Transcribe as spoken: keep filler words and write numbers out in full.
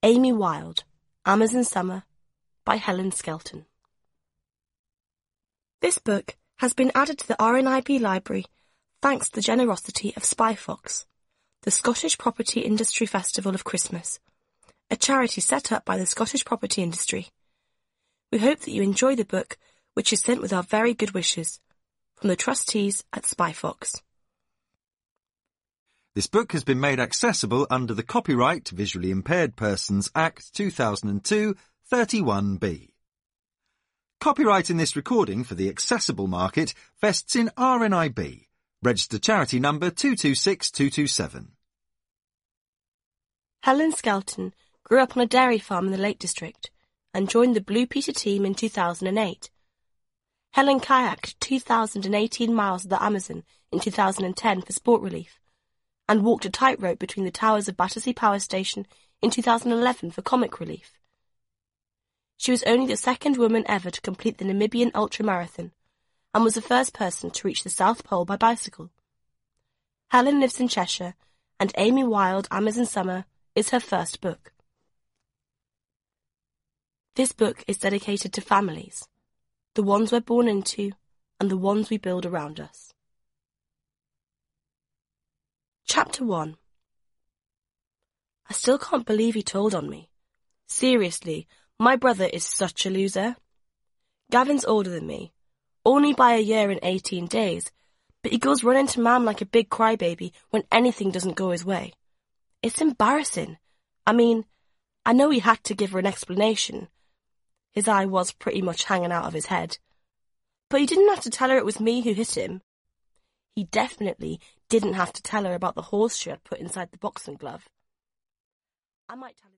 Amy Wild, Amazon Summer, by Helen Skelton. This book has been added to the R N I B library thanks to the generosity of SpyFox, the Scottish Property Industry Festival of Christmas, a charity set up by the Scottish property industry. We hope that you enjoy the book, which is sent with our very good wishes from the trustees at SpyFox. This book has been made accessible under the Copyright Visually Impaired Persons Act two thousand two, thirty-one B. Copyright in this recording for the accessible market vests in R N I B, registered charity number two two six two two seven. Helen Skelton grew up on a dairy farm in the Lake District and joined the Blue Peter team in two thousand eight. Helen kayaked two thousand eighteen miles of the Amazon in two thousand ten for sport relief, and walked a tightrope between the towers of Battersea Power Station in two thousand eleven for comic relief. She was only the second woman ever to complete the Namibian ultramarathon, and was the first person to reach the South Pole by bicycle. Helen lives in Cheshire, and Amy Wild, Amazon Summer, is her first book. This book is dedicated to families, the ones we're born into, and the ones we build around us. Chapter one. I still can't believe he told on me. Seriously, my brother is such a loser. Gavin's older than me, only by a year and eighteen days, but he goes running to Mam like a big crybaby when anything doesn't go his way. It's embarrassing. I mean, I know he had to give her an explanation. His eye was pretty much hanging out of his head. But he didn't have to tell her it was me who hit him. He definitely didn't have to tell her about the horse she had put inside the boxing glove. I might tell her